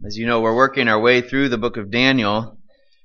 As you know, we're working our way through the book of Daniel,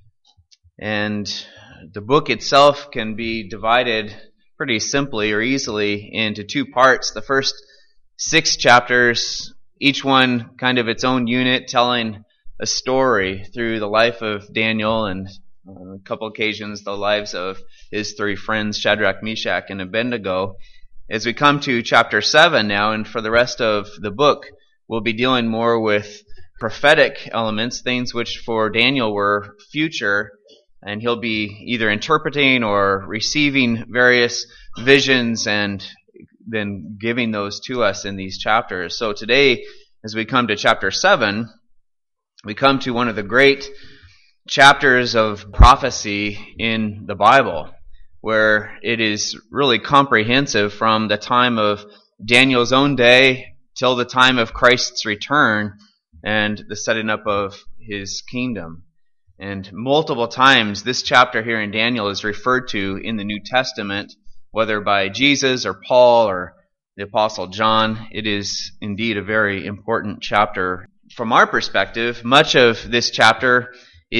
and the book itself can be divided pretty simply or easily into two parts. The first 6 chapters, each one kind of its own unit, telling a story through the life of Daniel and on a couple occasions the lives of his 3 friends, Shadrach, Meshach, and Abednego. As we come to chapter 7 now, and for the rest of the book, we'll be dealing more with prophetic elements, things which for Daniel were future, and he'll be either interpreting or receiving various visions and then giving those to us in these chapters. So today, as we come to chapter 7, we come to one of the great chapters of prophecy in the Bible, where it is really comprehensive from the time of Daniel's own day till the time of Christ's return and the setting up of his kingdom. And multiple times this chapter here in Daniel is referred to in the New Testament, whether by Jesus or Paul or the Apostle John. It is indeed a very important chapter. From our perspective, much of this chapter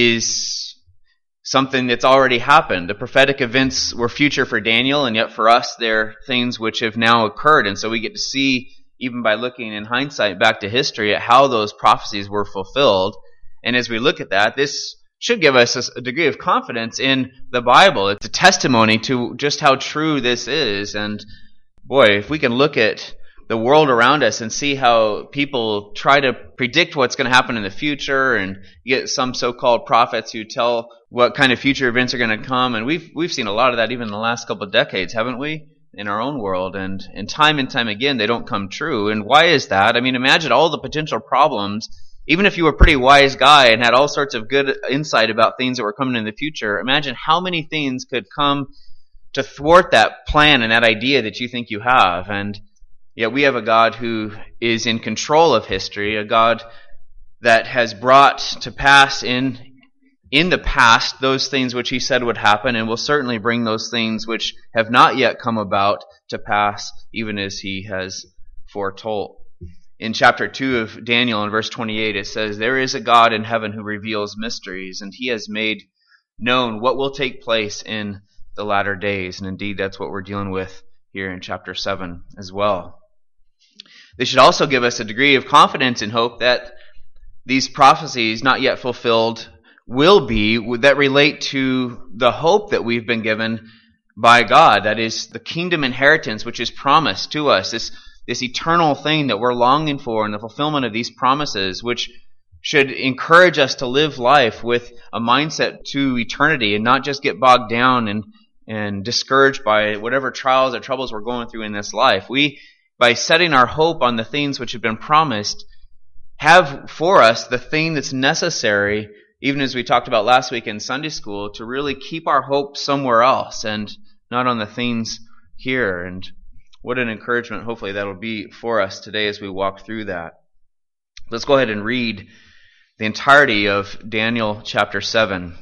is something that's already happened. The prophetic events were future for Daniel, and yet for us they're things which have now occurred. And so we get to see, even by looking in hindsight back to history, at how those prophecies were fulfilled. And as we look at that, this should give us a degree of confidence in the Bible. It's a testimony to just how true this is. And boy, if we can look at the world around us and see how people try to predict what's going to happen in the future, and you get some so-called prophets who tell what kind of future events are going to come, and we've seen a lot of that even in the last couple of decades, haven't we? In our own world, and time again, they don't come true. And why is that? I mean, imagine all the potential problems. Even if you were a pretty wise guy and had all sorts of good insight about things that were coming in the future, imagine how many things could come to thwart that plan and that idea that you think you have. And yet we have a God who is in control of history, a God that has brought to pass in the past those things which he said would happen, and will certainly bring those things which have not yet come about to pass, even as he has foretold. In chapter 2 of Daniel, in verse 28, it says, "There is a God in heaven who reveals mysteries, and he has made known what will take place in the latter days." And indeed, that's what we're dealing with here in chapter 7 as well. This should also give us a degree of confidence and hope that these prophecies, not yet fulfilled, will be, that relate to the hope that we've been given by God. That is the kingdom inheritance which is promised to us, this eternal thing that we're longing for, and the fulfillment of these promises, which should encourage us to live life with a mindset to eternity and not just get bogged down and discouraged by whatever trials or troubles we're going through in this life. We, by setting our hope on the things which have been promised, have for us the thing that's necessary, even as we talked about last week in Sunday school, to really keep our hope somewhere else and not on the things here. And what an encouragement, hopefully, that'll be for us today as we walk through that. Let's go ahead and read the entirety of Daniel chapter 7.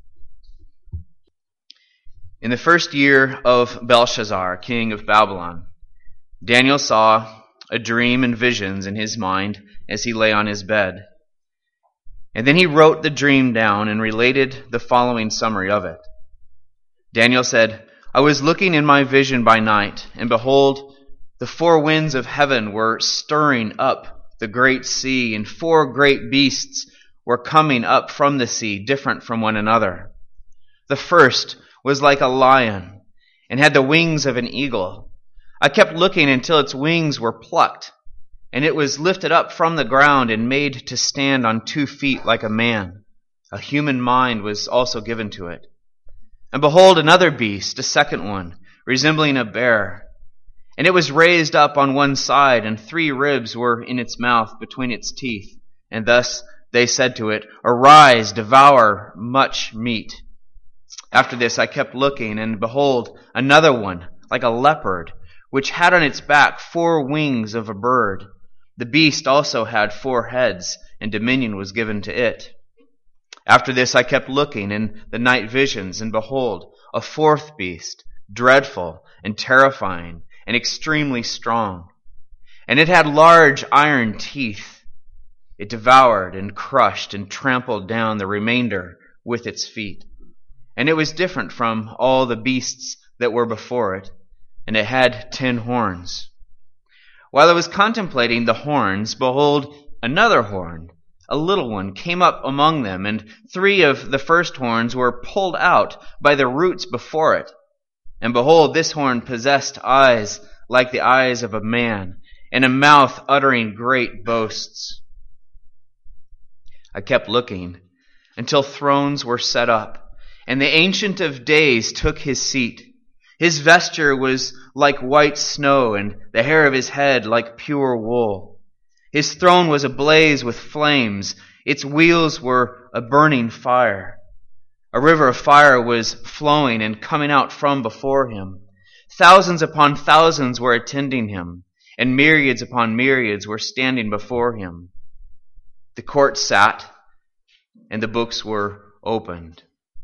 In the first year of Belshazzar, king of Babylon, Daniel saw a dream and visions in his mind as he lay on his bed. And then he wrote the dream down and related the following summary of it. Daniel said, "I was looking in my vision by night, and behold, the 4 winds of heaven were stirring up the great sea, and 4 great beasts were coming up from the sea, different from one another. The first was like a lion, and had the wings of an eagle. I kept looking until its wings were plucked, and it was lifted up from the ground and made to stand on 2 feet like a man. A human mind was also given to it. And behold, another beast, a second one, resembling a bear. And it was raised up on one side, and 3 ribs were in its mouth between its teeth. And thus they said to it, 'Arise, devour much meat.' After this I kept looking, and behold, another one, like a leopard, which had on its back 4 wings of a bird. The beast also had 4 heads, and dominion was given to it. After this I kept looking in the night visions, and behold, a 4th beast, dreadful and terrifying and extremely strong. And it had large iron teeth. It devoured and crushed and trampled down the remainder with its feet. And it was different from all the beasts that were before it, and it had 10 horns. While I was contemplating the horns, behold, another horn, a little one, came up among them, and 3 of the first horns were pulled out by the roots before it. And behold, this horn possessed eyes like the eyes of a man, and a mouth uttering great boasts. I kept looking until thrones were set up, and the Ancient of Days took his seat. His vesture was like white snow, and the hair of his head like pure wool. His throne was ablaze with flames. Its wheels were a burning fire. A river of fire was flowing and coming out from before him. Thousands upon thousands were attending him, and myriads upon myriads were standing before him. The court sat, and the books were opened.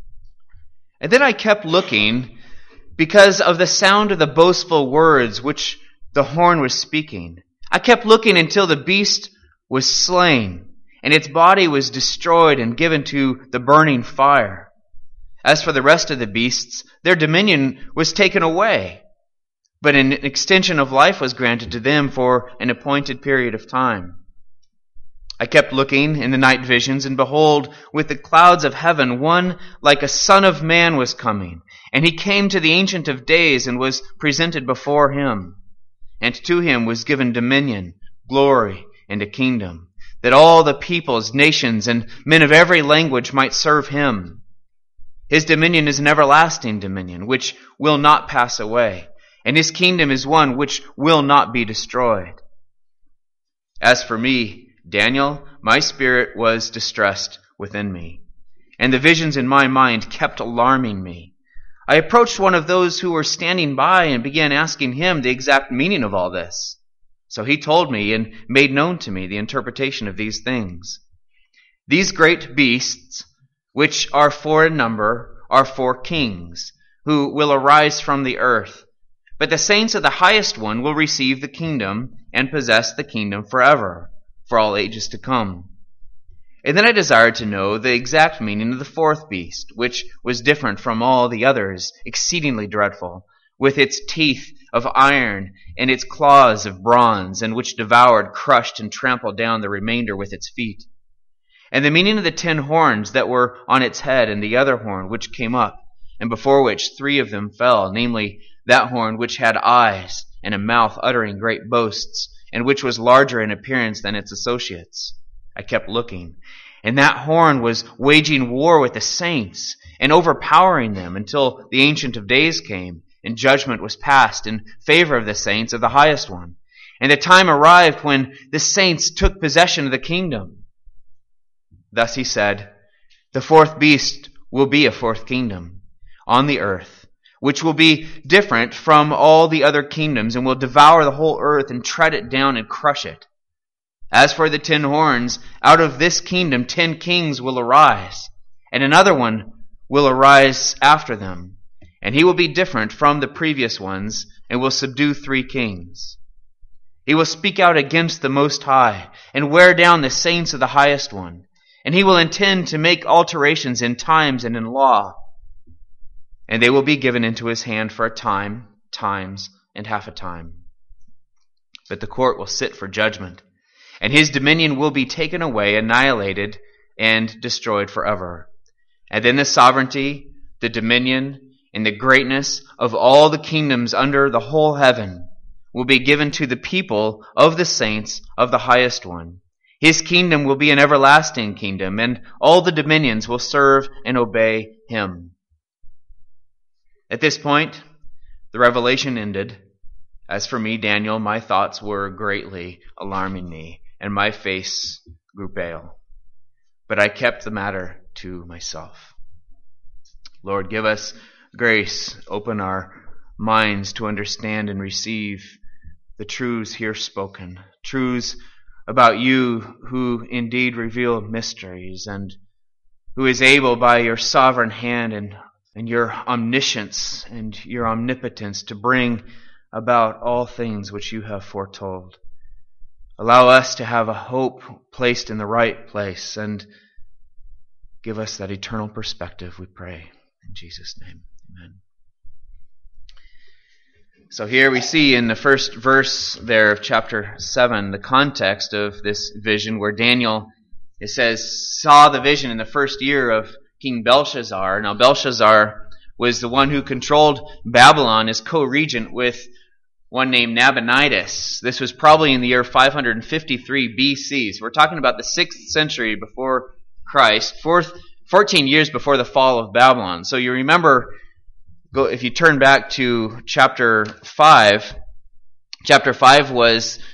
And then I kept looking because of the sound of the boastful words which the horn was speaking. I kept looking until the beast was slain, and its body was destroyed and given to the burning fire. As for the rest of the beasts, their dominion was taken away, but an extension of life was granted to them for an appointed period of time. I kept looking in the night visions, and behold, with the clouds of heaven, one like a son of man was coming. And he came to the Ancient of Days and was presented before him. And to him was given dominion, glory, and a kingdom, that all the peoples, nations, and men of every language might serve him. His dominion is an everlasting dominion, which will not pass away, and his kingdom is one which will not be destroyed. As for me, Daniel, my spirit was distressed within me, and the visions in my mind kept alarming me. I approached one of those who were standing by and began asking him the exact meaning of all this. So he told me and made known to me the interpretation of these things. These great beasts, which are 4 in number, are 4 kings, who will arise from the earth. But the saints of the highest one will receive the kingdom and possess the kingdom forever, for all ages to come. And then I desired to know the exact meaning of the 4th beast, which was different from all the others, exceedingly dreadful, with its teeth of iron and its claws of bronze, and which devoured, crushed, and trampled down the remainder with its feet. And the meaning of the 10 horns that were on its head, and the other horn which came up, and before which 3 of them fell, namely that horn which had eyes and a mouth uttering great boasts, and which was larger in appearance than its associates. I kept looking, and that horn was waging war with the saints and overpowering them until the Ancient of Days came, and judgment was passed in favor of the saints of the highest one. And the time arrived when the saints took possession of the kingdom. Thus he said, the 4th beast will be a 4th kingdom on the earth, which will be different from all the other kingdoms, and will devour the whole earth and tread it down and crush it. As for the 10 horns, out of this kingdom 10 kings will arise, and another one will arise after them, and he will be different from the previous ones, and will subdue 3 kings. He will speak out against the Most High, and wear down the saints of the highest one, and he will intend to make alterations in times and in law. And they will be given into his hand for a time, times, and half a time. But the court will sit for judgment, and his dominion will be taken away, annihilated, and destroyed forever. And then the sovereignty, the dominion, and the greatness of all the kingdoms under the whole heaven will be given to the people of the saints of the highest one. His kingdom will be an everlasting kingdom, and all the dominions will serve and obey him. At this point, the revelation ended. As for me, Daniel, my thoughts were greatly alarming me, and my face grew pale. But I kept the matter to myself. Lord, give us grace, open our minds to understand and receive the truths here spoken, truths about you who indeed reveal mysteries, and who is able by your sovereign hand and your omniscience and your omnipotence to bring about all things which you have foretold. Allow us to have a hope placed in the right place, and give us that eternal perspective, we pray. In Jesus' name, amen. So here we see in the first verse there of chapter 7 the context of this vision where Daniel, it says, saw the vision in the first year of King Belshazzar. Now Belshazzar was the one who controlled Babylon as co-regent with one named Nabonidus. This was probably in the year 553 BC. So we're talking about the 6th century before Christ, 14 years before the fall of Babylon. So you remember, if you turn back to chapter 5 was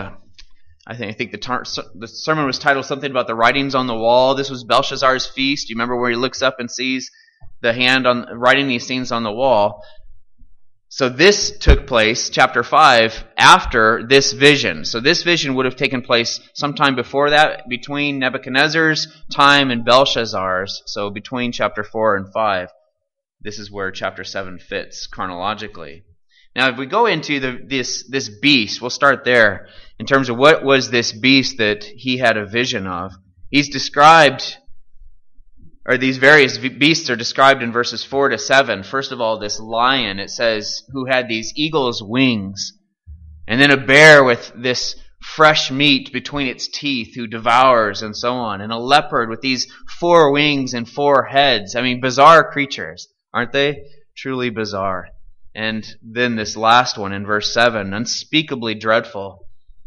I think the sermon was titled something about the writings on the wall. This was Belshazzar's feast. You remember where he looks up and sees the hand on writing these things on the wall. So this took place, chapter 5, after this vision. So this vision would have taken place sometime before that, between Nebuchadnezzar's time and Belshazzar's. So between chapter 4 and 5. This is where chapter 7 fits chronologically. Now if we go into this beast, we'll start there. In terms of what was this beast that he had a vision of. He's described, or these various beasts are described in verses 4 to 7. First of all, this lion, it says, who had these eagle's wings. And then a bear with this fresh meat between its teeth who devours and so on. And a leopard with these 4 wings and 4 heads. I mean, bizarre creatures, aren't they? Truly bizarre. And then this last one in verse 7, unspeakably dreadful.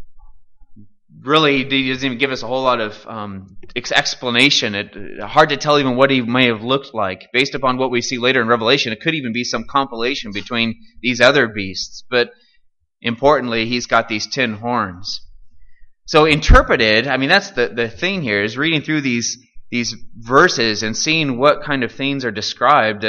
Really, he doesn't even give us a whole lot of explanation. Hard to tell even what he may have looked like. Based upon what we see later in Revelation, it could even be some compilation between these other beasts. But importantly, he's got these 10 horns. So interpreted, I mean, that's the thing here, is reading through these verses and seeing what kind of things are described.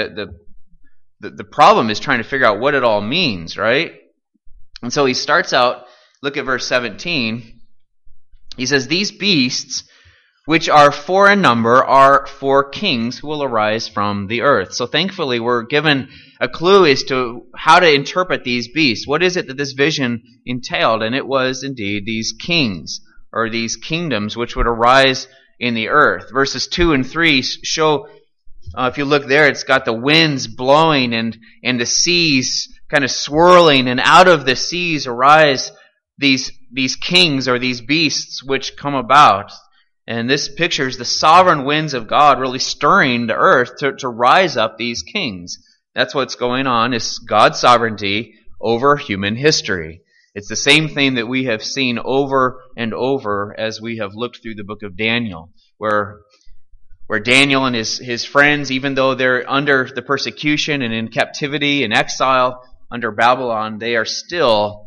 The problem is trying to figure out what it all means, right? And so he starts out, look at verse 17. He says, these beasts, which are 4 in number, are 4 kings who will arise from the earth. So thankfully we're given a clue as to how to interpret these beasts. What is it that this vision entailed? And it was indeed these kings, or these kingdoms, which would arise in the earth. Verses 2 and 3 show, if you look there, it's got the winds blowing and the seas kind of swirling, and out of the seas arise these kings, or these beasts which come about. And this pictures the sovereign winds of God really stirring the earth to rise up these kings. That's what's going on, is God's sovereignty over human history. It's the same thing that we have seen over and over as we have looked through the book of Daniel, where Daniel and his friends, even though they're under the persecution and in captivity and exile under Babylon, they are still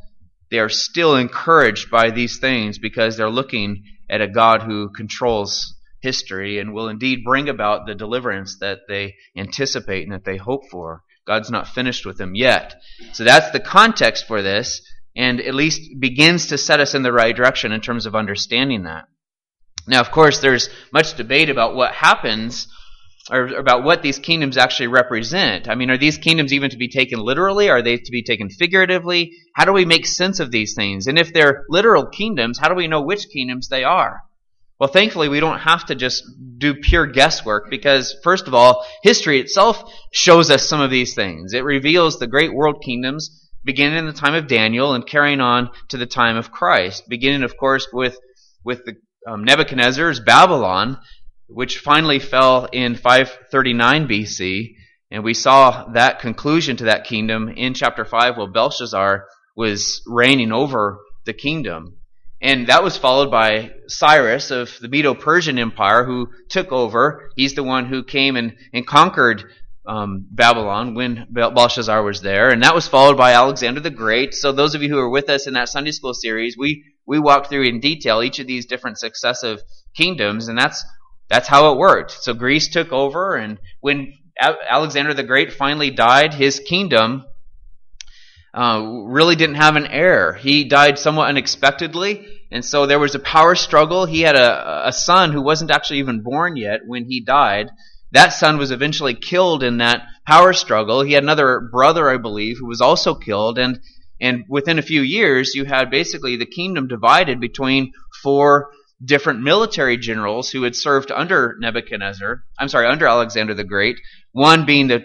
encouraged by these things, because they're looking at a God who controls history and will indeed bring about the deliverance that they anticipate and that they hope for. God's not finished with them yet. So that's the context for this, and at least begins to set us in the right direction in terms of understanding that. Now, of course, there's much debate about what happens, or about what these kingdoms actually represent. I mean, are these kingdoms even to be taken literally? Are they to be taken figuratively? How do we make sense of these things? And if they're literal kingdoms, how do we know which kingdoms they are? Well, thankfully, we don't have to just do pure guesswork, because, first of all, history itself shows us some of these things. It reveals the great world kingdoms beginning in the time of Daniel and carrying on to the time of Christ, beginning, of course, with the Nebuchadnezzar's Babylon, which finally fell in 539 BC, and we saw that conclusion to that kingdom in chapter 5, while Belshazzar was reigning over the kingdom. And that was followed by Cyrus of the Medo-Persian Empire, who took over. He's the one who came and conquered Babylon when Belshazzar was there. And that was followed by Alexander the Great. So those of you who were with us in that Sunday school series, we walked through in detail each of these different successive kingdoms, and that's how it worked. So Greece took over, and when Alexander the Great finally died, his kingdom really didn't have an heir. He died somewhat unexpectedly, and so there was a power struggle. He had a son who wasn't actually even born yet when he died. That son was eventually killed in that power struggle. He had another brother, I believe, who was also killed, and And within a few years, you had basically the kingdom divided between 4 different military generals who had served under under Alexander the Great. One being the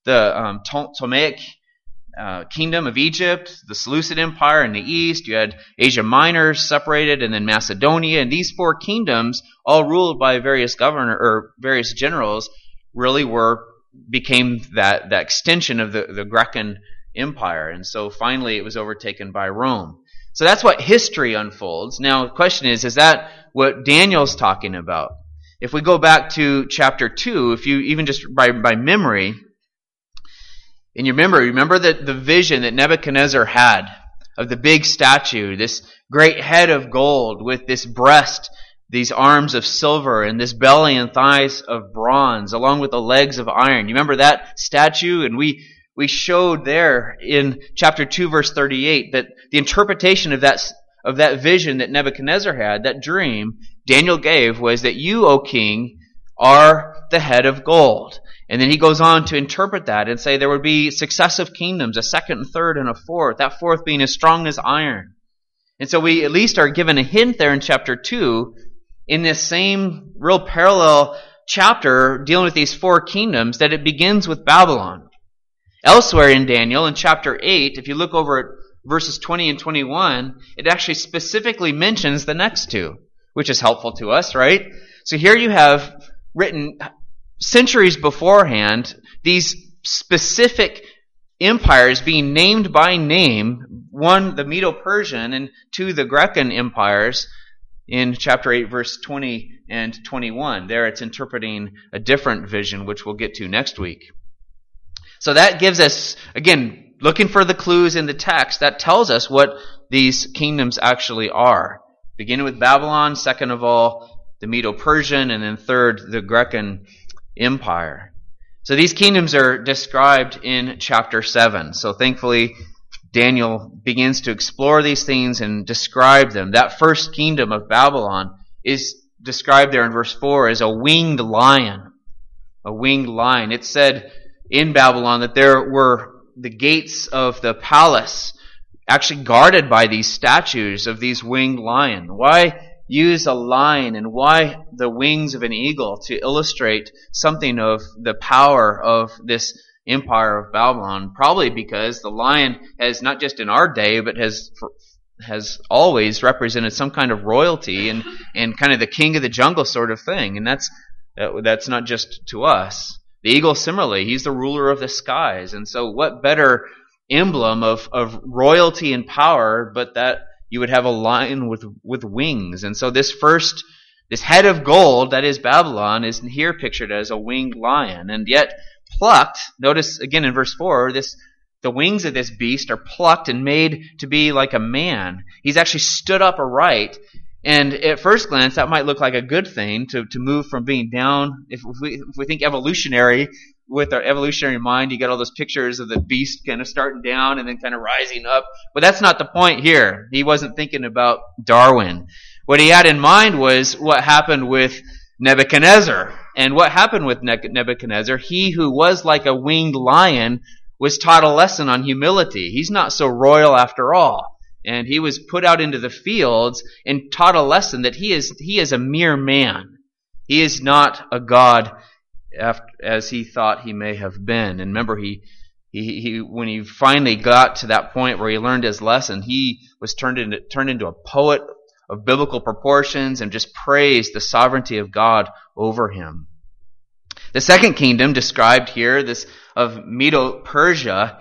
Ptolemaic kingdom of Egypt, the Seleucid Empire in the east. You had Asia Minor separated, and then Macedonia. And these 4 kingdoms, all ruled by various various generals, really became that extension of the Grecan Empire. And so finally, it was overtaken by Rome. So that's what history unfolds. Now, the question is that what Daniel's talking about? If we go back to chapter 2, if you even just by memory, and you remember that the vision that Nebuchadnezzar had of the big statue, this great head of gold with this breast, these arms of silver, and this belly and thighs of bronze, along with the legs of iron. You remember that statue? And we showed there in chapter 2, verse 38, that the interpretation of that vision that Nebuchadnezzar had, that dream Daniel gave, was that you, O king, are the head of gold. And then he goes on to interpret that and say there would be successive kingdoms, a second and third and a fourth, that fourth being as strong as iron. And so we at least are given a hint there in chapter 2, in this same real parallel chapter dealing with these 4 kingdoms, that it begins with Babylon. Elsewhere in Daniel, in chapter 8, if you look over at verses 20 and 21, it actually specifically mentions the next 2, which is helpful to us, right? So here you have written centuries beforehand these specific empires being named by name, one the Medo-Persian and 2 the Grecan empires, in chapter 8, verse 20 and 21. There it's interpreting a different vision, which we'll get to next week. So that gives us, again, looking for the clues in the text, that tells us what these kingdoms actually are. Beginning with Babylon, second of all, the Medo-Persian, and then third, the Grecan Empire. So these kingdoms are described in chapter 7. So thankfully, Daniel begins to explore these things and describe them. That first kingdom of Babylon is described there in verse 4 as a winged lion. A winged lion. It said in Babylon that there were the gates of the palace actually guarded by these statues of these winged lion. Why use a lion and why the wings of an eagle to illustrate something of the power of this empire of Babylon? Probably because the lion has, not just in our day, but has always represented some kind of royalty and kind of the king of the jungle sort of thing. And that's not just to us. The eagle, similarly, he's the ruler of the skies. And so what better emblem of royalty and power but that you would have a lion with wings. And so this head of gold, that is Babylon, is here pictured as a winged lion, and yet plucked. Notice again in verse 4, the wings of this beast are plucked and made to be like a man. He's actually stood up aright. And at first glance, that might look like a good thing to move from being down. If we think evolutionary, with our evolutionary mind, you get all those pictures of the beast kind of starting down and then kind of rising up. But that's not the point here. He wasn't thinking about Darwin. What he had in mind was what happened with Nebuchadnezzar. And what happened with Nebuchadnezzar, he who was like a winged lion was taught a lesson on humility. He's not so royal after all. And he was put out into the fields and taught a lesson that he is a mere man. He is not a god as he thought he may have been. And remember, he when he finally got to that point where he learned his lesson, he was turned into a poet of biblical proportions and just praised the sovereignty of God over him. The second kingdom described here, this of Medo-Persia,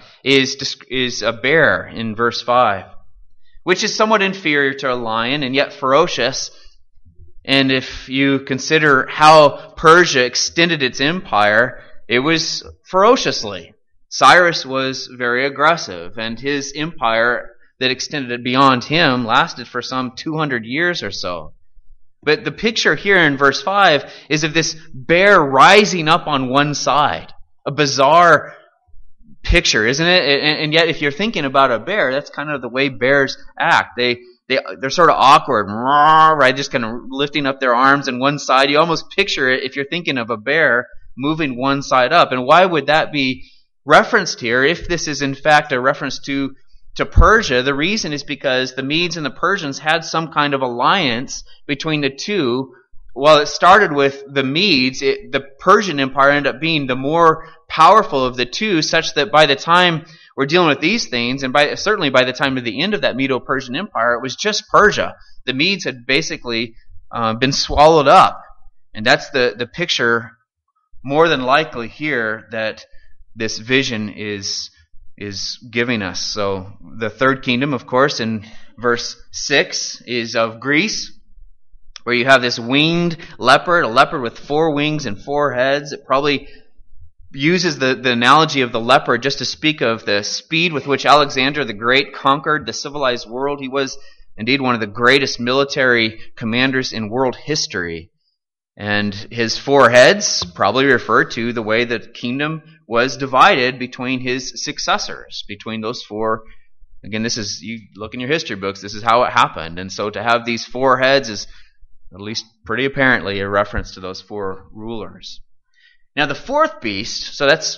is a bear in verse 5. Which is somewhat inferior to a lion and yet ferocious. And if you consider how Persia extended its empire, it was ferociously. Cyrus was very aggressive, and his empire that extended beyond him lasted for some 200 years or so. But the picture here in verse 5 is of this bear rising up on one side. A bizarre picture, isn't it? And yet, if you're thinking about a bear, that's kind of the way bears act. They're sort of awkward, right? Just kind of lifting up their arms on one side. You almost picture it if you're thinking of a bear moving one side up. And why would that be referenced here if this is in fact a reference to to Persia, the reason is because the Medes and the Persians had some kind of alliance between the two. While it started with the Medes, the Persian Empire ended up being the more powerful of the two, such that by the time we're dealing with these things, and certainly by the time of the end of that Medo-Persian Empire, it was just Persia. The Medes had basically been swallowed up. And that's the picture more than likely here that this vision is giving us. So the third kingdom, of course, in verse 6 is of Greece, where you have this winged leopard, a leopard with 4 wings and 4 heads. It probably uses the analogy of the leopard just to speak of the speed with which Alexander the Great conquered the civilized world. He was indeed one of the greatest military commanders in world history. And his 4 heads probably refer to the way the kingdom was divided between his successors, between those 4. Again, this is, you look in your history books, this is how it happened. And so to have these 4 heads is at least pretty apparently a reference to those 4 rulers. Now the 4th beast, so that's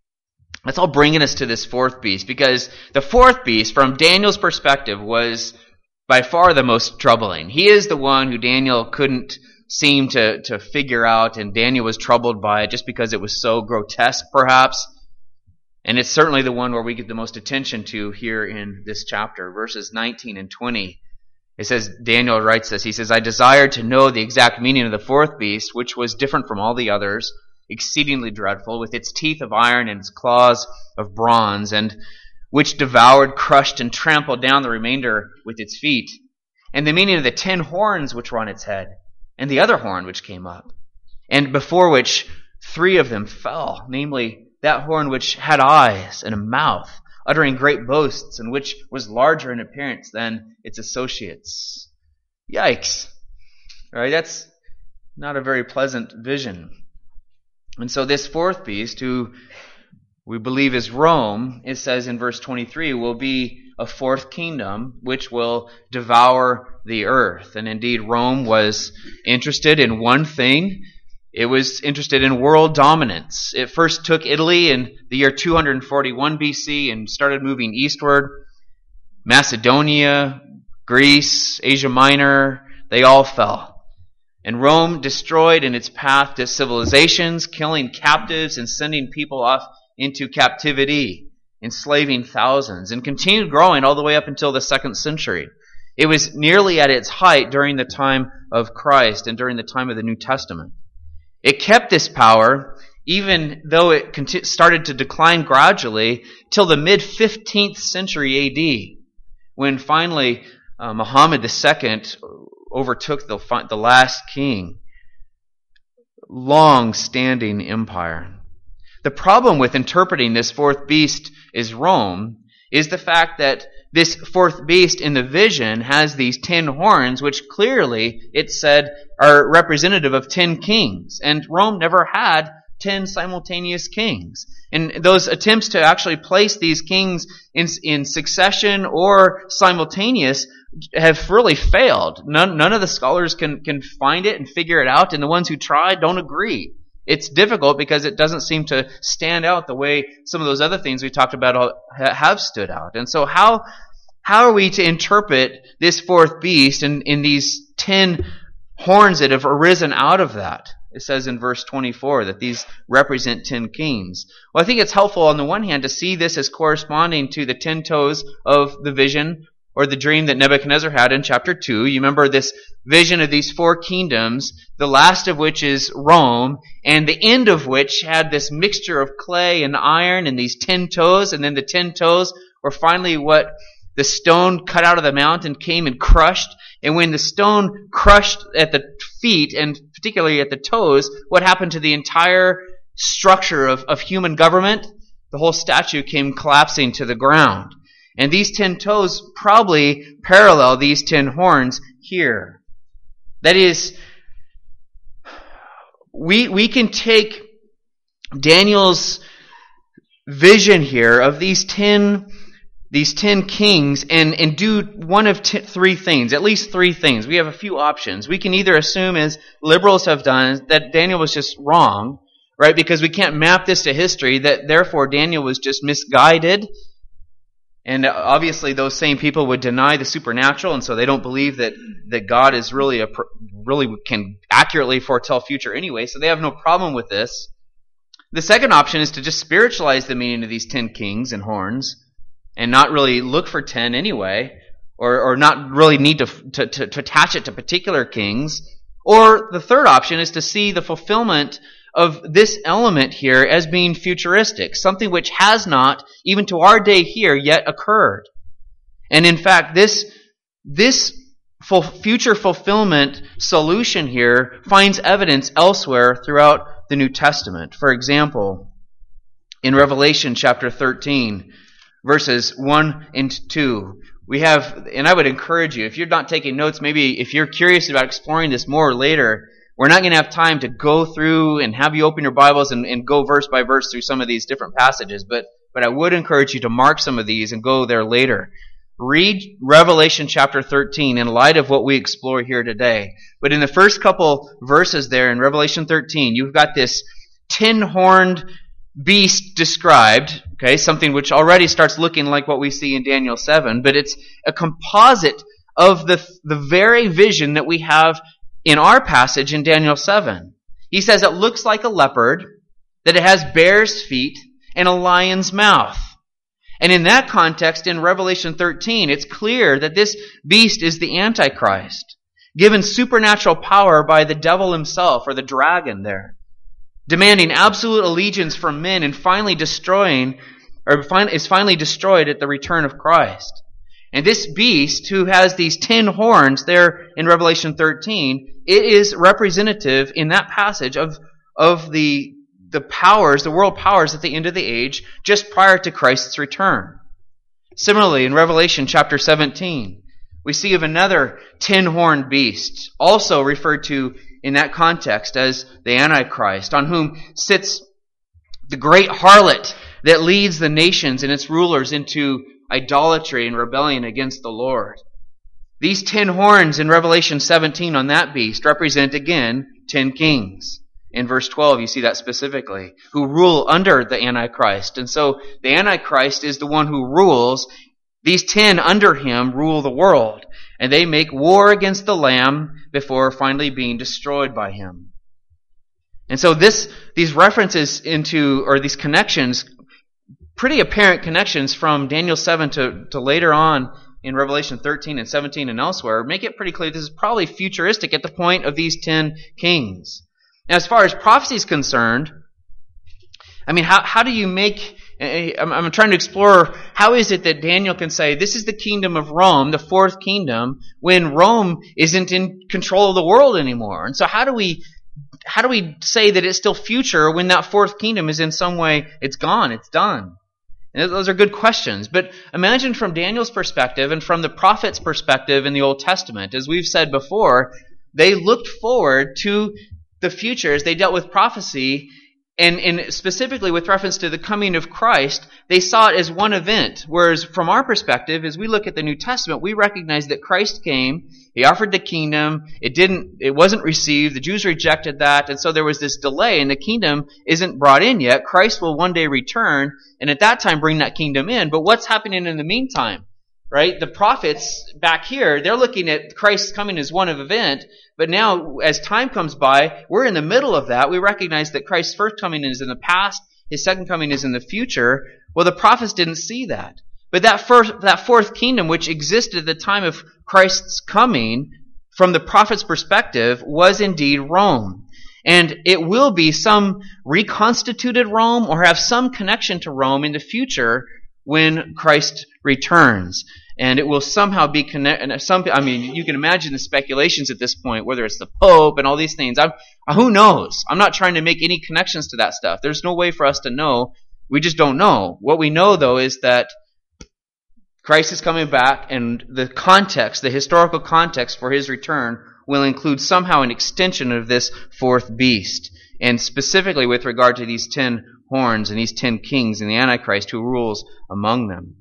all bringing us to this 4th beast, because the 4th beast, from Daniel's perspective, was by far the most troubling. He is the one who Daniel couldn't seem to figure out, and Daniel was troubled by it just because it was so grotesque, perhaps. And it's certainly the one where we get the most attention to here in this chapter, verses 19 and 20. It says, Daniel writes this, he says, I desired to know the exact meaning of the 4th beast, which was different from all the others, exceedingly dreadful, with its teeth of iron and its claws of bronze, and which devoured, crushed, and trampled down the remainder with its feet, and the meaning of the 10 horns which were on its head, and the other horn which came up, and before which 3 of them fell, namely that horn which had eyes and a mouth, uttering great boasts, and which was larger in appearance than its associates. Yikes. All right, that's not a very pleasant vision. And so this 4th beast, who we believe is Rome, it says in verse 23, will be a 4th kingdom which will devour the earth. And indeed, Rome was interested in one thing. It was interested in world dominance. It first took Italy in the year 241 BC and started moving eastward. Macedonia, Greece, Asia Minor, they all fell. And Rome destroyed in its path to civilizations, killing captives and sending people off into captivity, enslaving thousands, and continued growing all the way up until the 2nd century. It was nearly at its height during the time of Christ and during the time of the New Testament. It kept this power, even though it started to decline gradually, till the mid-15th century AD, when finally Muhammad II overtook the last king. Long-standing empire. The problem with interpreting this 4th beast is Rome is the fact that this 4th beast in the vision has these 10 horns, which clearly, it said, are representative of 10 kings. And Rome never had 10 simultaneous kings. And those attempts to actually place these kings in succession or simultaneous have really failed. None of the scholars can find it and figure it out, and the ones who try don't agree. It's difficult because it doesn't seem to stand out the way some of those other things we talked about have stood out. And so how are we to interpret this 4th beast in these 10 horns that have arisen out of that? It says in verse 24 that these represent 10 kings. Well, I think it's helpful on the one hand to see this as corresponding to the 10 toes of the vision or the dream that Nebuchadnezzar had in chapter 2. You remember this vision of these 4 kingdoms, the last of which is Rome, and the end of which had this mixture of clay and iron and these 10 toes, and then the 10 toes were finally what the stone cut out of the mountain came and crushed. And when the stone crushed at the feet, and particularly at the toes, what happened to the entire structure of human government? The whole statue came collapsing to the ground. And these 10 toes probably parallel these 10 horns here. That is, we can take Daniel's vision here of these 10 kings and do one of 3 things, at least 3 things. We have a few options. We can either assume, as liberals have done, that Daniel was just wrong, right? Because we can't map this to history, that therefore Daniel was just misguided. And obviously those same people would deny the supernatural, and so they don't believe that God is really can accurately foretell future anyway, so they have no problem with this. The second option is to just spiritualize the meaning of these 10 kings and horns and not really look for 10 anyway, or not really need to attach it to particular kings. Or the third option is to see the fulfillment of this element here as being futuristic, something which has not, even to our day here, yet occurred. And in fact, this future fulfillment solution here finds evidence elsewhere throughout the New Testament. For example, in Revelation chapter 13, verses 1 and 2, we have, and I would encourage you, if you're not taking notes, maybe if you're curious about exploring this more later, we're not going to have time to go through and have you open your Bibles and go verse by verse through some of these different passages, but I would encourage you to mark some of these and go there later. Read Revelation chapter 13 in light of what we explore here today. But in the first couple verses there in Revelation 13, you've got this 10-horned beast described, okay, something which already starts looking like what we see in Daniel 7, but it's a composite of the very vision that we have in our passage in Daniel 7. He says it looks like a leopard, that it has bear's feet and a lion's mouth. And in that context, in Revelation 13, it's clear that this beast is the Antichrist, given supernatural power by the devil himself, or the dragon there, demanding absolute allegiance from men and finally is finally destroyed at the return of Christ. And this beast, who has these 10 horns there in Revelation 13, it is representative in that passage of the powers, the world powers at the end of the age, just prior to Christ's return. Similarly, in Revelation chapter 17, we see of another 10-horned beast, also referred to in that context as the Antichrist, on whom sits the great harlot that leads the nations and its rulers into idolatry and rebellion against the Lord. These 10 horns in Revelation 17 on that beast represent again 10 kings. In verse 12 you see that specifically, who rule under the Antichrist. And so the Antichrist is the one who rules. These 10 under him rule the world, and they make war against the Lamb before finally being destroyed by him. And so these references into, or these connections, pretty apparent connections from Daniel 7 to later on in Revelation 13 and 17 and elsewhere, make it pretty clear this is probably futuristic at the point of these 10 kings. Now, as far as prophecy is concerned, I mean, how do you make, I'm trying to explore, how is it that Daniel can say, this is the kingdom of Rome, the fourth kingdom, when Rome isn't in control of the world anymore? And so how do we say that it's still future when that fourth kingdom is in some way, it's gone, it's done? And those are good questions. But imagine from Daniel's perspective and from the prophet's perspective in the Old Testament, as we've said before, they looked forward to the future as they dealt with prophecy, and specifically with reference to the coming of Christ, they saw it as one event. Whereas from our perspective, as we look at the New Testament, we recognize that Christ came, he offered the kingdom, it wasn't received, the Jews rejected that, and so there was this delay, and the kingdom isn't brought in yet. Christ will one day return, and at that time bring that kingdom in. But what's happening in the meantime? Right? The prophets back here, they're looking at Christ's coming as one event, but now as time comes by, we're in the middle of that. We recognize that Christ's first coming is in the past, his second coming is in the future. Well, the prophets didn't see that. But that fourth kingdom, which existed at the time of Christ's coming, from the prophet's perspective, was indeed Rome. And it will be some reconstituted Rome, or have some connection to Rome in the future when Christ returns. And it will somehow be connected. You can imagine the speculations at this point, whether it's the Pope and all these things. Who knows? I'm not trying to make any connections to that stuff. There's no way for us to know. We just don't know. What we know, though, is that Christ is coming back, and the context, the historical context for his return, will include somehow an extension of this fourth beast. And specifically with regard to these 10 horns and these 10 kings and the Antichrist who rules among them.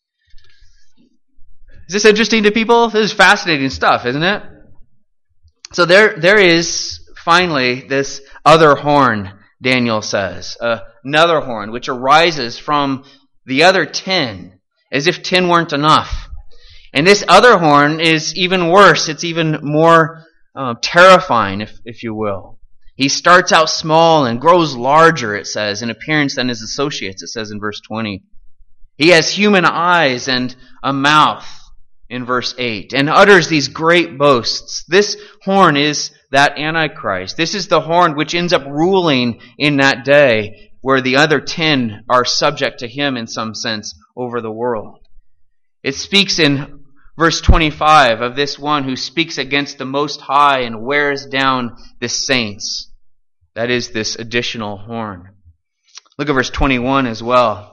Is this interesting to people? This is fascinating stuff, isn't it? So there is finally this other horn, Daniel says. Another horn which arises from the other 10. as if 10 weren't enough. And this other horn is even worse. It's even more terrifying, if you will. He starts out small and grows larger, it says, in appearance than his associates, it says in verse 20. He has human eyes and a mouth, in verse 8, and utters these great boasts. This horn is that Antichrist. This is the horn which ends up ruling in that day, where the other 10 are subject to him in some sense over the world. It speaks in verse 25 of this one who speaks against the Most High and wears down the saints. That is this additional horn. Look at verse 21 as well.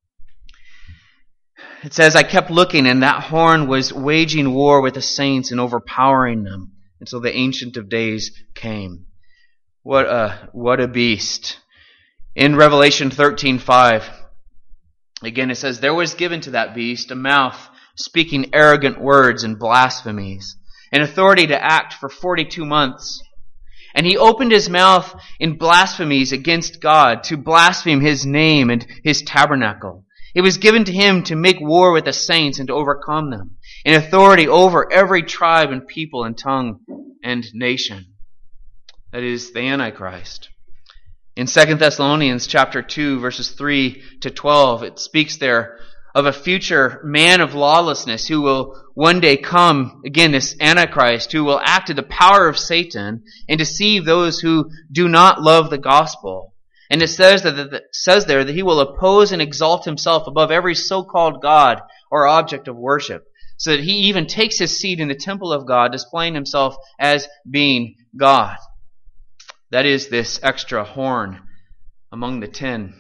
It says, I kept looking, and that horn was waging war with the saints and overpowering them until the Ancient of Days came. What a beast. In Revelation 13:5, again it says, there was given to that beast a mouth speaking arrogant words and blasphemies, and authority to act for 42 months. And he opened his mouth in blasphemies against God, to blaspheme his name and his tabernacle. It was given to him to make war with the saints and to overcome them, in authority over every tribe and people and tongue and nation. That is the Antichrist. In 2 Thessalonians chapter 2, verses 3 to 12, it speaks there of a future man of lawlessness who will one day come, again, this Antichrist, who will act in the power of Satan and deceive those who do not love the gospel. And it says there that he will oppose and exalt himself above every so-called God or object of worship, so that he even takes his seat in the temple of God, displaying himself as being God. That is this extra horn among the 10.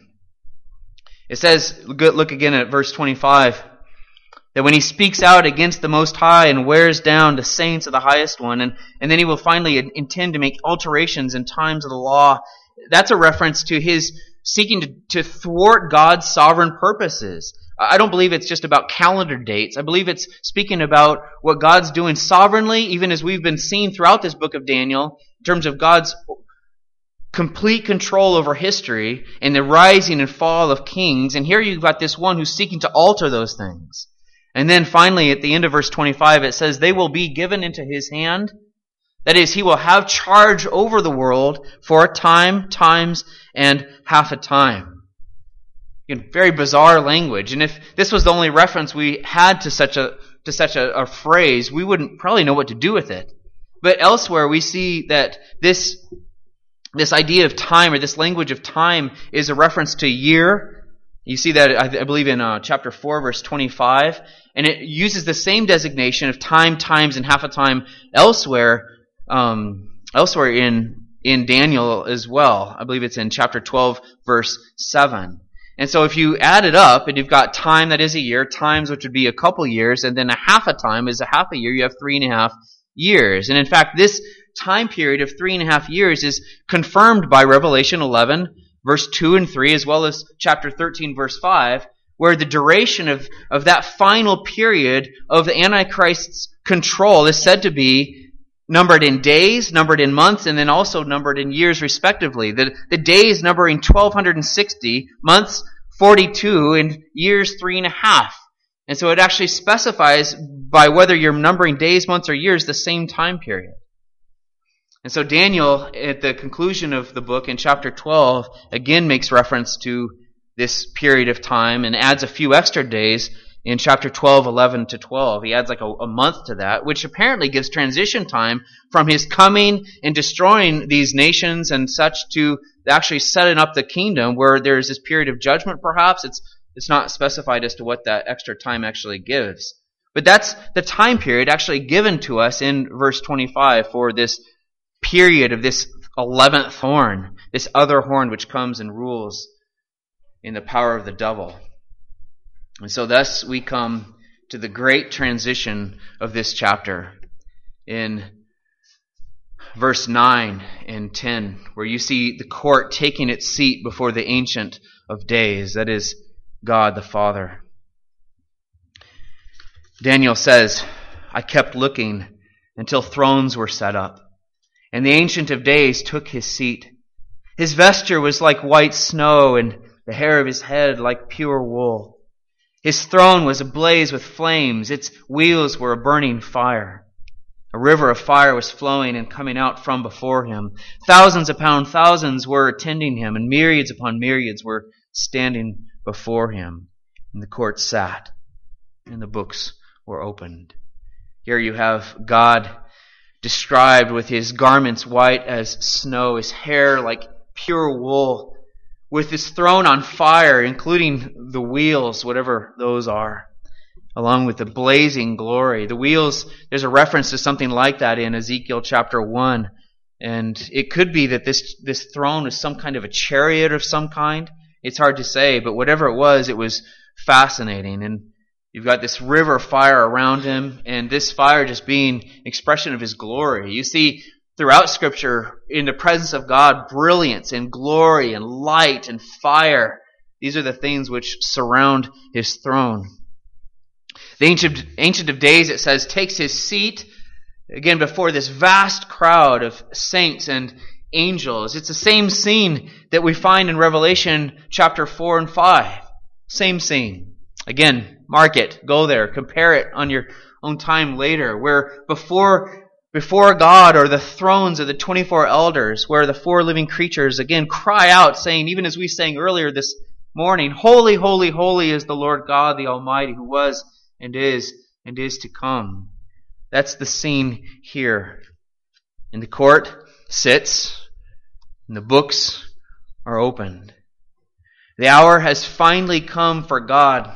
It says, look again at verse 25, that when he speaks out against the Most High and wears down the saints of the highest one, and then he will finally intend to make alterations in times of the law, that's a reference to his seeking to thwart God's sovereign purposes. I don't believe it's just about calendar dates. I believe it's speaking about what God's doing sovereignly, even as we've been seeing throughout this book of Daniel, in terms of God's complete control over history and the rising and fall of kings. And here you've got this one who's seeking to alter those things. And then finally, at the end of verse 25, it says, they will be given into his hand. That is, he will have charge over the world for a time, times, and half a time. Again, very bizarre language. And if this was the only reference we had to such a phrase, we wouldn't probably know what to do with it. But elsewhere, we see that this idea of time, or this language of time, is a reference to year. You see that, I believe, in chapter 4, verse 25. And it uses the same designation of time, times, and half a time elsewhere in Daniel as well. I believe it's in chapter 12, verse 7. And so if you add it up, and you've got time that is a year, times which would be a couple years, and then a half a time is a half a year, you have 3.5 years. And in fact, this time period of 3.5 years is confirmed by Revelation 11, verse 2 and 3, as well as chapter 13, verse 5, where the duration of that final period of the Antichrist's control is said to be numbered in days, numbered in months, and then also numbered in years respectively. The days numbering 1,260, months 42, and years 3.5. And so it actually specifies by whether you're numbering days, months, or years the same time period. And so Daniel, at the conclusion of the book in chapter 12, again makes reference to this period of time and adds a few extra days in chapter 12, 11 to 12. He adds like a month to that, which apparently gives transition time from his coming and destroying these nations and such to actually setting up the kingdom, where there's this period of judgment perhaps. It's not specified as to what that extra time actually gives. But that's the time period actually given to us in verse 25 for this period of this 11th horn, this other horn which comes and rules in the power of the devil. And so thus we come to the great transition of this chapter in verse 9 and 10, where you see the court taking its seat before the Ancient of Days, that is God the Father. Daniel says, I kept looking until thrones were set up, and the Ancient of Days took his seat. His vesture was like white snow, and the hair of his head like pure wool. His throne was ablaze with flames. Its wheels were a burning fire. A river of fire was flowing and coming out from before him. Thousands upon thousands were attending him, and myriads upon myriads were standing before him. And the court sat, and the books were opened. Here you have God described with his garments white as snow, his hair like pure wool, with his throne on fire, including the wheels, whatever those are, along with the blazing glory. The wheels, there's a reference to something like that in Ezekiel chapter 1. And it could be that this throne was some kind of a chariot of some kind. It's hard to say, but whatever it was fascinating. And you've got this river of fire around him, and this fire just being expression of his glory. You see throughout Scripture, in the presence of God, brilliance and glory and light and fire. These are the things which surround his throne. The Ancient of Days, it says, takes his seat, again, before this vast crowd of saints and angels. It's the same scene that we find in Revelation chapter 4 and 5. Same scene. Again, mark it, go there, compare it on your own time later, where before God are the thrones of the 24 elders, where the 4 living creatures again cry out, saying, even as we sang earlier this morning, Holy, holy, holy is the Lord God, the Almighty, who was and is to come. That's the scene here. And the court sits, and the books are opened. The hour has finally come for God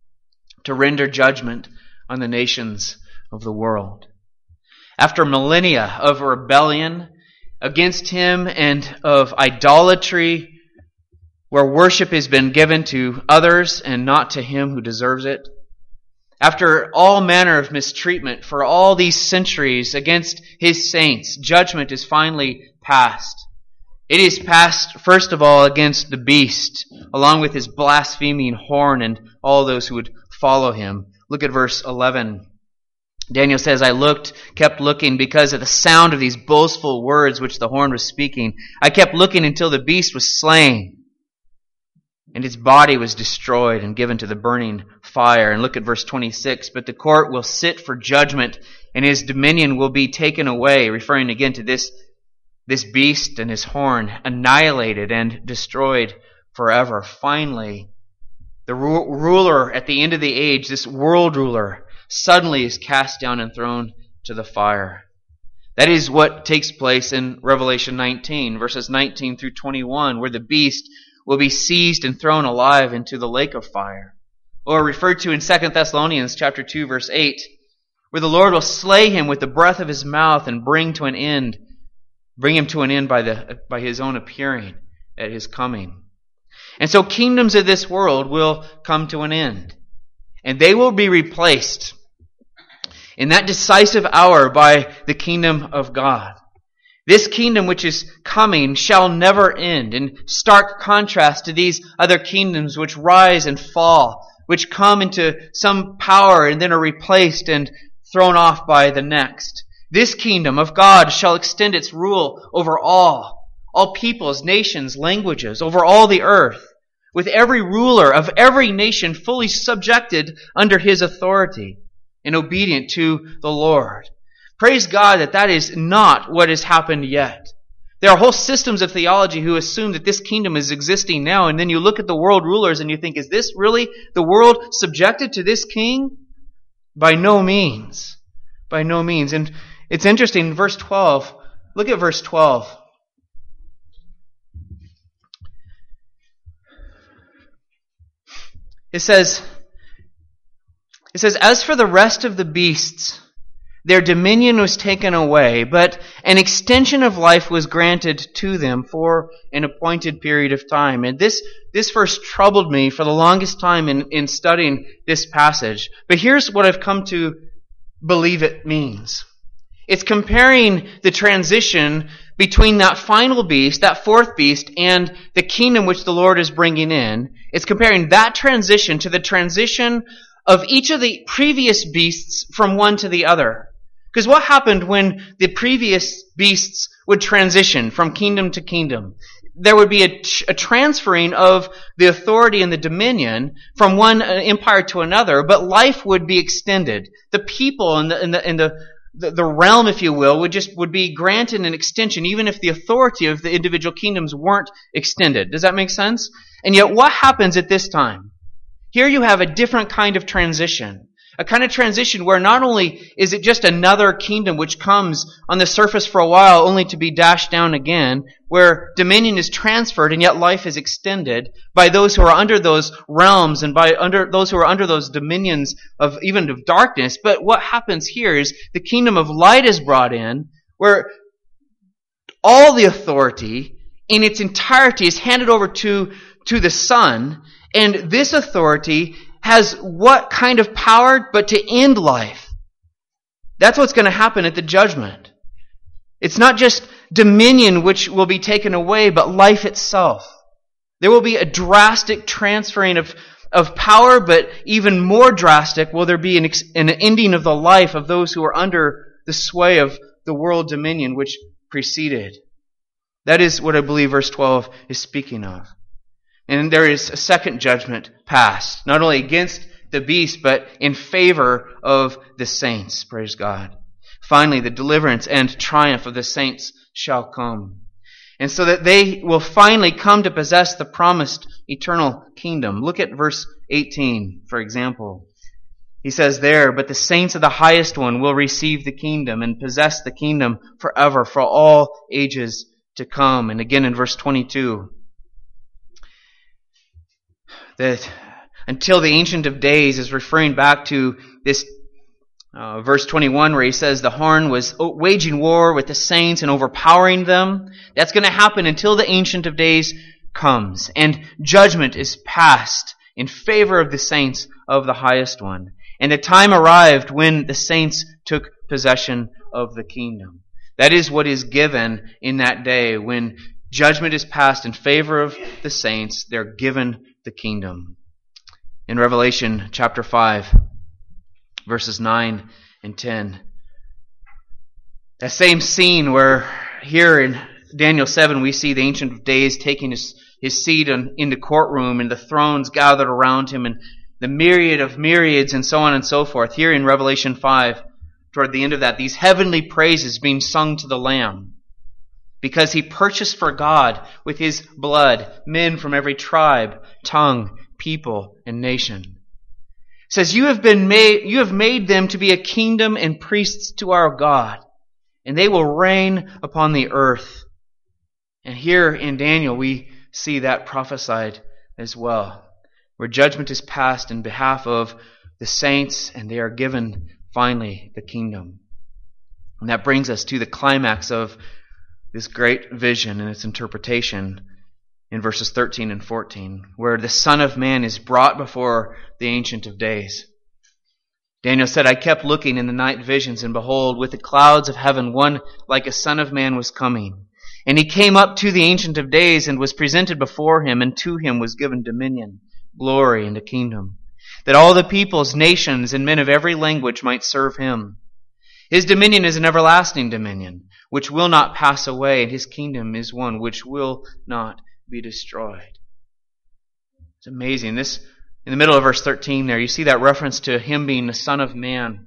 to render judgment on the nations of the world. After millennia of rebellion against him and of idolatry, where worship has been given to others and not to him who deserves it, after all manner of mistreatment for all these centuries against his saints, judgment is finally passed. It is passed, first of all, against the beast, along with his blaspheming horn and all those who would follow him. Look at verse 11. Daniel says, I kept looking because of the sound of these boastful words which the horn was speaking. I kept looking until the beast was slain, and its body was destroyed and given to the burning fire. And look at verse 26. But the court will sit for judgment, and his dominion will be taken away, referring again to this beast and his horn, annihilated and destroyed forever. Finally, the ruler at the end of the age, this world ruler, suddenly is cast down and thrown to the fire. That is what takes place in Revelation 19, verses 19 through 21, where the beast will be seized and thrown alive into the lake of fire. Or referred to in 2 Thessalonians chapter 2, verse 8, where the Lord will slay him with the breath of his mouth and bring him to an end by his own appearing at his coming. And so kingdoms of this world will come to an end. And they will be replaced in that decisive hour by the kingdom of God. This kingdom which is coming shall never end, in stark contrast to these other kingdoms which rise and fall, which come into some power and then are replaced and thrown off by the next. This kingdom of God shall extend its rule over all peoples, nations, languages, over all the earth, with every ruler of every nation fully subjected under his authority and obedient to the Lord. Praise God that is not what has happened yet. There are whole systems of theology who assume that this kingdom is existing now, and then you look at the world rulers and you think, is this really the world subjected to this king? By no means. By no means. And it's interesting, verse 12. Look at verse 12. It says, as for the rest of the beasts, their dominion was taken away, but an extension of life was granted to them for an appointed period of time. And this verse troubled me for the longest time in studying this passage. But here's what I've come to believe it means. It's comparing the transition between that final beast, that fourth beast, and the kingdom which the Lord is bringing in. It's comparing that transition to the transition of each of the previous beasts from one to the other. Because what happened when the previous beasts would transition from kingdom to kingdom? there would be a transferring of the authority and the dominion from one empire to another, but life would be extended. The people and the realm, if you will, would be granted an extension, even if the authority of the individual kingdoms weren't extended. Does that make sense? And yet, what happens at this time? Here you have a different kind of transition. A kind of transition where not only is it just another kingdom which comes on the surface for a while only to be dashed down again, where dominion is transferred and yet life is extended by those who are under those realms and by those who are under those dominions of even of darkness. But what happens here is the kingdom of light is brought in, where all the authority in its entirety is handed over to the Son, and this authority has what kind of power but to end life. That's what's going to happen at the judgment. It's not just dominion which will be taken away, but life itself. There will be a drastic transferring of power, but even more drastic will there be an ending of the life of those who are under the sway of the world dominion which preceded. That is what I believe verse 12 is speaking of. And there is a second judgment passed, not only against the beast, but in favor of the saints. Praise God. Finally, the deliverance and triumph of the saints shall come. And so that they will finally come to possess the promised eternal kingdom. Look at verse 18, for example. He says there, "But the saints of the highest one will receive the kingdom and possess the kingdom forever, for all ages to come." And again in verse 22, that until the Ancient of Days is referring back to this verse 21 where he says the horn was waging war with the saints and overpowering them. That's going to happen until the Ancient of Days comes and judgment is passed in favor of the saints of the highest one. And the time arrived when the saints took possession of the kingdom. That is what is given in that day when judgment is passed in favor of the saints. They're given the kingdom. In Revelation chapter 5, verses 9 and 10. That same scene where here in Daniel 7 we see the Ancient of Days taking his seat in the courtroom and the thrones gathered around him and the myriad of myriads and so on and so forth. Here in Revelation 5, toward the end of that, these heavenly praises being sung to the Lamb, because he purchased for God with his blood men from every tribe, tongue, people, and nation. It says, you have made them to be a kingdom and priests to our God, and they will reign upon the earth. And here in Daniel we see that prophesied as well, where judgment is passed in behalf of the saints, and they are given finally the kingdom. And that brings us to the climax of this great vision and its interpretation in verses 13 and 14, where the Son of Man is brought before the Ancient of Days. Daniel said, "I kept looking in the night visions, and behold, with the clouds of heaven, one like a Son of Man was coming. And he came up to the Ancient of Days and was presented before him, and to him was given dominion, glory, and a kingdom, that all the peoples, nations, and men of every language might serve him. His dominion is an everlasting dominion, which will not pass away, and his kingdom is one which will not be destroyed." It's amazing. This, in the middle of verse 13 there, you see that reference to him being the Son of Man.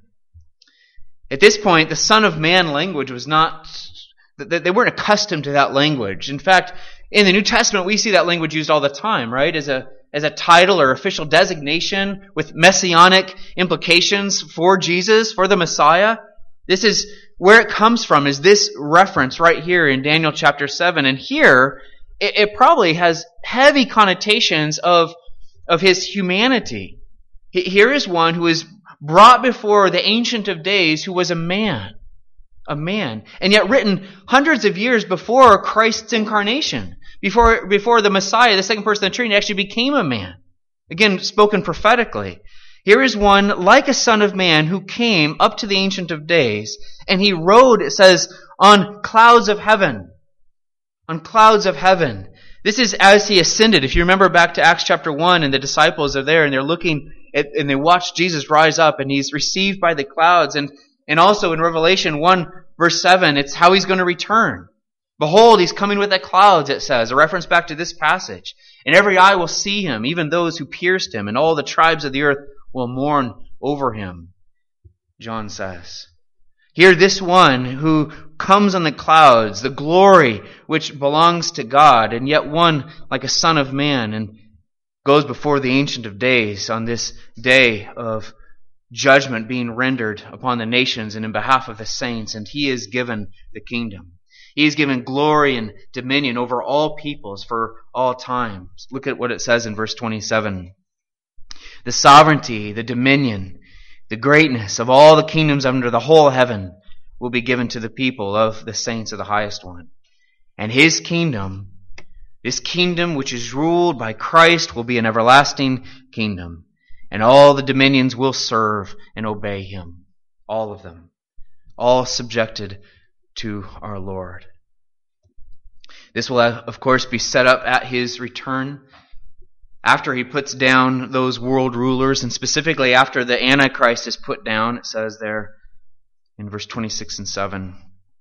At this point, the Son of Man language was not, they weren't accustomed to that language. In fact, in the New Testament, we see that language used all the time, right? As a title or official designation with messianic implications for Jesus, for the Messiah. This is where it comes from, is this reference right here in Daniel chapter 7. And here, it probably has heavy connotations of his humanity. Here is one who is brought before the Ancient of Days who was a man, and yet written hundreds of years before Christ's incarnation, before the Messiah, the second person of the Trinity, actually became a man. Again, spoken prophetically. Here is one like a Son of Man who came up to the Ancient of Days, and he rode, it says, on clouds of heaven. On clouds of heaven. This is as he ascended. If you remember back to Acts chapter 1, and the disciples are there, and they're looking at, and they watch Jesus rise up, and he's received by the clouds. And also in Revelation 1, verse 7, it's how he's going to return. Behold, he's coming with the clouds, it says, a reference back to this passage. And every eye will see him, even those who pierced him, and all the tribes of the earth will mourn over him, John says. Here, this one who comes on the clouds, the glory which belongs to God, and yet one like a son of man, and goes before the Ancient of Days on this day of judgment being rendered upon the nations and in behalf of the saints, and he is given the kingdom. He is given glory and dominion over all peoples for all times. Look at what it says in verse 27. The sovereignty, the dominion, the greatness of all the kingdoms under the whole heaven will be given to the people of the saints of the highest one. And his kingdom, this kingdom which is ruled by Christ, will be an everlasting kingdom. And all the dominions will serve and obey him. All of them. All subjected to our Lord. This will, of course, be set up at his return after he puts down those world rulers, and specifically after the Antichrist is put down, it says there in verse 26 and 7.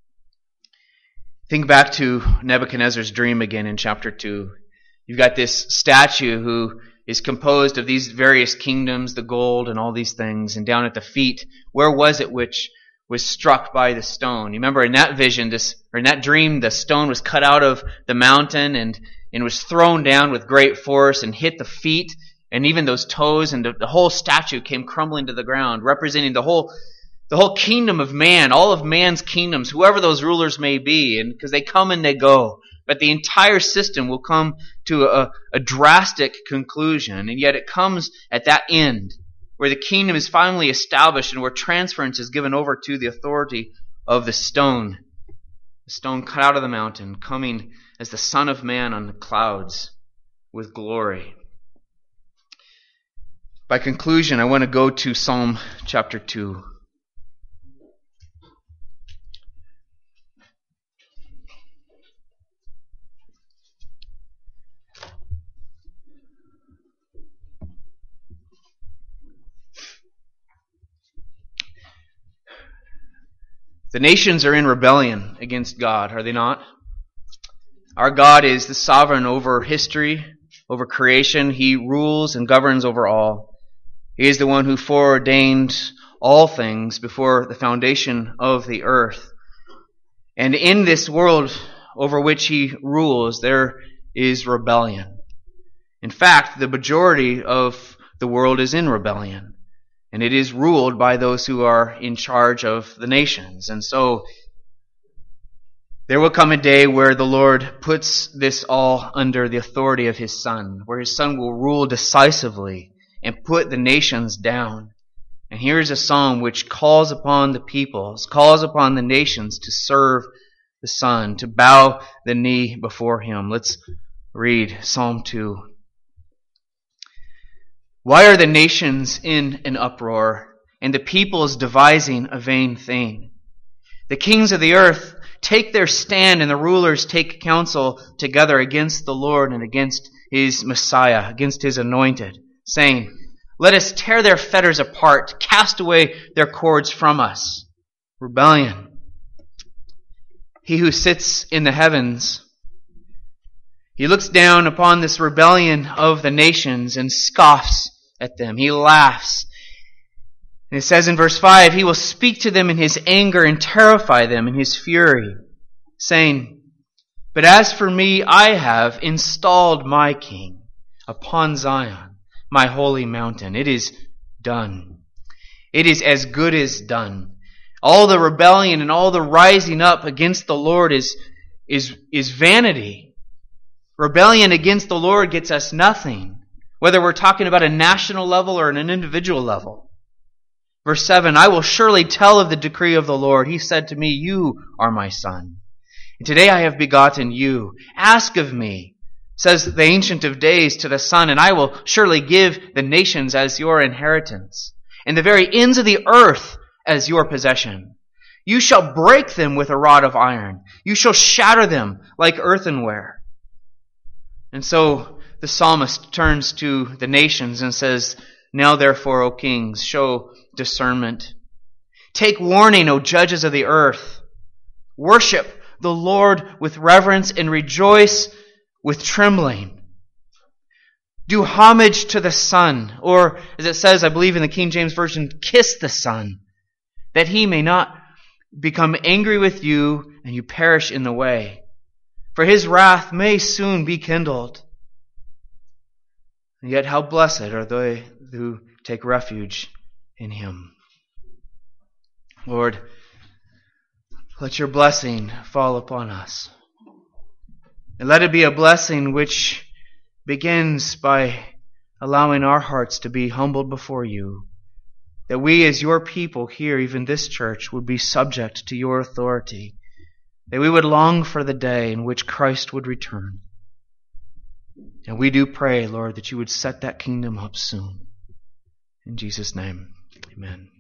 Think back to Nebuchadnezzar's dream again in chapter 2. You've got this statue who is composed of these various kingdoms, the gold and all these things, and down at the feet, where was it which was struck by the stone? You remember in that vision, in that dream, the stone was cut out of the mountain and was thrown down with great force and hit the feet and even those toes, and the whole statue came crumbling to the ground, representing the whole kingdom of man, all of man's kingdoms, whoever those rulers may be, and because they come and they go. But the entire system will come to a drastic conclusion, and yet it comes at that end, where the kingdom is finally established and where transference is given over to the authority of the stone cut out of the mountain, coming as the Son of Man on the clouds with glory. By conclusion, I want to go to Psalm chapter 2. The nations are in rebellion against God, are they not? Our God is the sovereign over history, over creation. He rules and governs over all. He is the one who foreordained all things before the foundation of the earth. And in this world over which he rules, there is rebellion. In fact, the majority of the world is in rebellion. And it is ruled by those who are in charge of the nations. And so there will come a day where the Lord puts this all under the authority of his Son, where his Son will rule decisively and put the nations down. And here's a psalm which calls upon the peoples, calls upon the nations to serve the Son, to bow the knee before him. Let's read Psalm 2. Why are the nations in an uproar, and the peoples devising a vain thing? The kings of the earth take their stand, and the rulers take counsel together against the Lord and against his Messiah, against his anointed, saying, let us tear their fetters apart, cast away their cords from us. Rebellion. He who sits in the heavens, he looks down upon this rebellion of the nations and scoffs at them. He laughs. And it says in verse 5, he will speak to them in his anger and terrify them in his fury, saying, but as for me, I have installed my king upon Zion, my holy mountain. It is done. It is as good as done. All the rebellion and all the rising up against the Lord is vanity. Rebellion against the Lord gets us nothing, whether we're talking about a national level or an individual level. Verse 7, I will surely tell of the decree of the Lord. He said to me, you are my son. And today I have begotten you. Ask of me, says the Ancient of Days to the Son, and I will surely give the nations as your inheritance, and the very ends of the earth as your possession. You shall break them with a rod of iron. You shall shatter them like earthenware. And so the psalmist turns to the nations and says, now therefore, O kings, show discernment. Take warning, O judges of the earth. Worship the Lord with reverence and rejoice with trembling. Do homage to the Son, or as it says, I believe in the King James Version, kiss the Son, that he may not become angry with you and you perish in the way. For his wrath may soon be kindled. And yet how blessed are they who take refuge in him. Lord, let your blessing fall upon us. And let it be a blessing which begins by allowing our hearts to be humbled before you, that we as your people here, even this church, would be subject to your authority, that we would long for the day in which Christ would return. And we do pray, Lord, that you would set that kingdom up soon. In Jesus' name, amen.